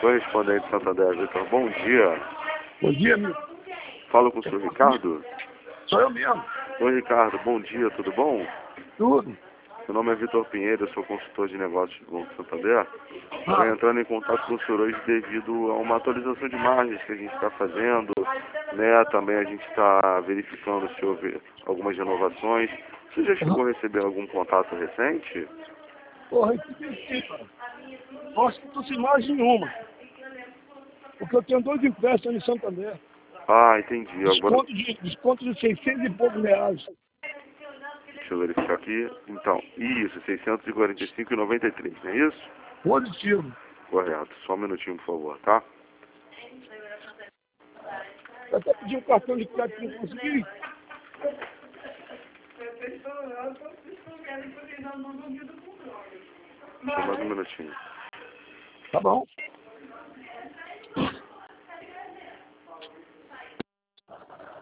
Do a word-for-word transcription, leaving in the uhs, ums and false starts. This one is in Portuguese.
Correspondente Santander, Vitor, bom dia. Bom dia, amigo. Falo com o senhor Ricardo? Sou eu mesmo. Oi, Ricardo, bom dia, tudo bom? Tudo. Meu nome é Vitor Pinheiro, eu sou consultor de negócios do Banco Santander. Estou Ah, entrando em contato com o senhor hoje devido a uma atualização de margens que a gente está fazendo, né? Também a gente está verificando se houve algumas renovações. Você já chegou a receber algum contato recente? porra, eu pedi, cara. Acho que tu se mais nenhuma. Porque eu tenho dois empréstimos em Santander. Ah, entendi. Agora, Desconto de, desconto de seiscentos e poucos reais. deixa eu verificar aqui. Então, isso, seiscentos e quarenta e cinco reais e noventa e três centavos, não é isso? Positivo. Correto. Só um minutinho, por favor, tá? Eu até pedi um cartão de crédito que não consegui. Só mais um minutinho. Tá bom.